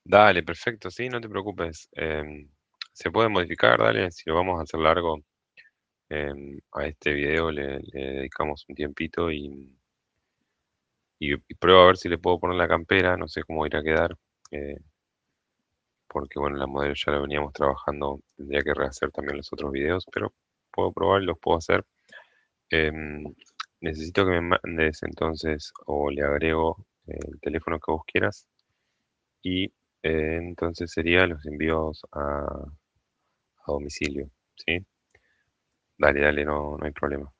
Dale, perfecto, sí, no te preocupes. Se puede modificar, dale, si lo vamos a hacer largo, a este video le dedicamos un tiempito y pruebo a ver si le puedo poner la campera, no sé cómo irá a quedar, eh, porque bueno, la modelo ya la veníamos trabajando, tendría que rehacer también los otros videos, pero puedo probar y los puedo hacer. Em, Necesito que me mandes entonces, o le agrego el teléfono que vos quieras, y entonces sería los envíos a domicilio, ¿sí? Dale, dale, no, no hay problema.